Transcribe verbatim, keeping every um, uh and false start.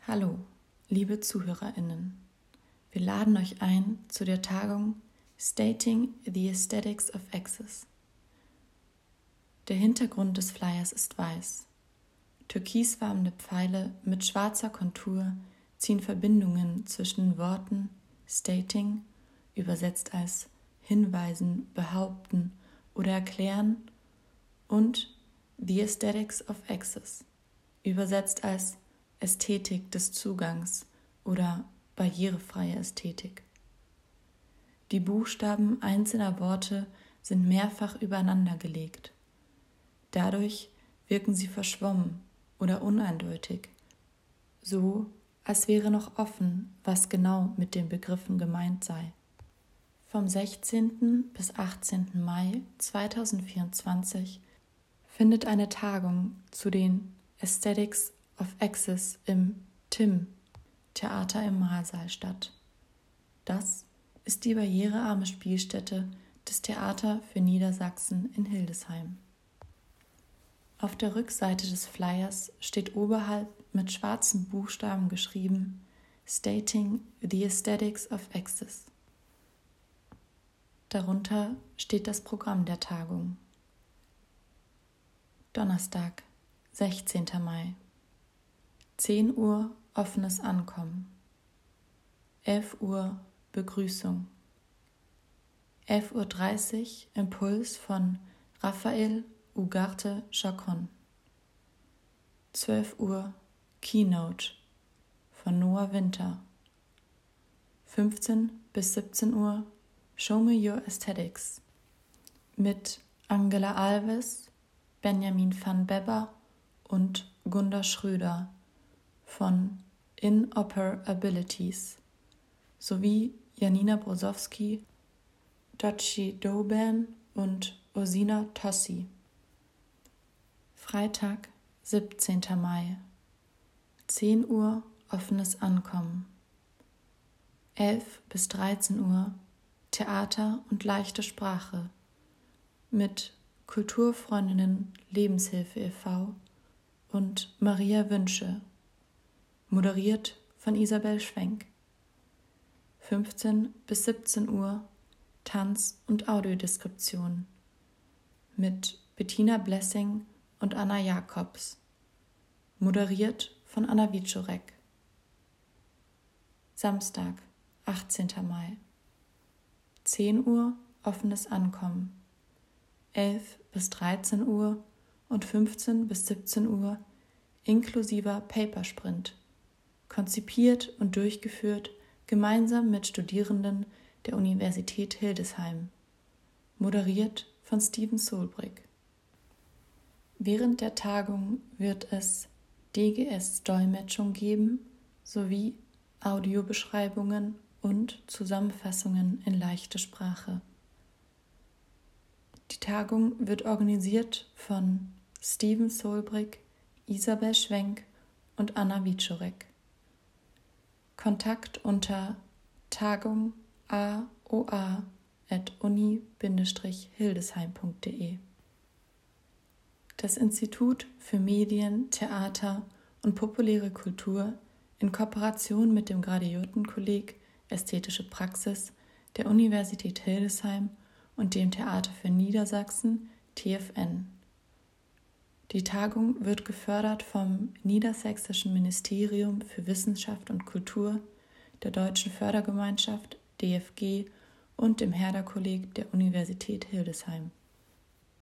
Hallo, liebe ZuhörerInnen. Wir laden euch ein zu der Tagung Stating the Aesthetics of Access. Der Hintergrund des Flyers ist weiß. Türkisfarbene Pfeile mit schwarzer Kontur ziehen Verbindungen zwischen den Worten stating, übersetzt als hinweisen, behaupten oder erklären, und the Aesthetics of Access, übersetzt als Ästhetik des Zugangs oder barrierefreie Ästhetik. Die Buchstaben einzelner Worte sind mehrfach übereinander gelegt. Dadurch wirken sie verschwommen oder uneindeutig, so als wäre noch offen, was genau mit den Begriffen gemeint sei. Vom sechzehnten bis achtzehnten Mai zweitausendvierundzwanzig findet eine Tagung zu den Aesthetics of Access im T I M, Theater im Mahlsaal, statt. Das ist die barrierearme Spielstätte des Theater für Niedersachsen in Hildesheim. Auf der Rückseite des Flyers steht oberhalb mit schwarzen Buchstaben geschrieben Stating the Aesthetics of Access. Darunter steht das Programm der Tagung. Donnerstag, sechzehnten Mai. zehn Uhr offenes Ankommen. elf Uhr Begrüßung. elf Uhr dreißig Impuls von Raphael Ugarte Chacon. zwölf Uhr Keynote von Noah Winter. fünfzehn bis siebzehn Uhr Show Me Your Aesthetics mit Angela Alves, Benjamin van Bebber und Gunda Schröder von Inoperabilities sowie Janina Brosowski, Dochi Doban und Ursina Tossi. Freitag, siebzehnten Mai. zehn Uhr offenes Ankommen. elf bis dreizehn Uhr Theater und leichte Sprache mit Kulturfreundinnen Lebenshilfe e V und Maria Wünsche, moderiert von Isabel Schwenk. fünfzehn bis siebzehn Uhr Tanz- und Audiodeskription mit Bettina Blessing und Anna Jakobs, moderiert von Anna Wiczorek. Samstag, achtzehnten Mai. zehn Uhr offenes Ankommen. elf bis dreizehn Uhr und fünfzehn bis siebzehn Uhr inklusiver Papersprint, konzipiert und durchgeführt gemeinsam mit Studierenden der Universität Hildesheim, moderiert von Steven Solbrick. Während der Tagung wird es D G S-Dolmetschung geben sowie Audiobeschreibungen und Zusammenfassungen in leichte Sprache. Die Tagung wird organisiert von Steven Solbrick, Isabel Schwenk und Anna Wiczorek. Kontakt unter tagung a o a at uni Bindestrich hildesheim punkt de. Das Institut für Medien, Theater und populäre Kultur in Kooperation mit dem Graduiertenkolleg Ästhetische Praxis der Universität Hildesheim und dem Theater für Niedersachsen T F N. Die Tagung wird gefördert vom Niedersächsischen Ministerium für Wissenschaft und Kultur, der Deutschen Fördergemeinschaft D F G und dem Herder-Kolleg der Universität Hildesheim.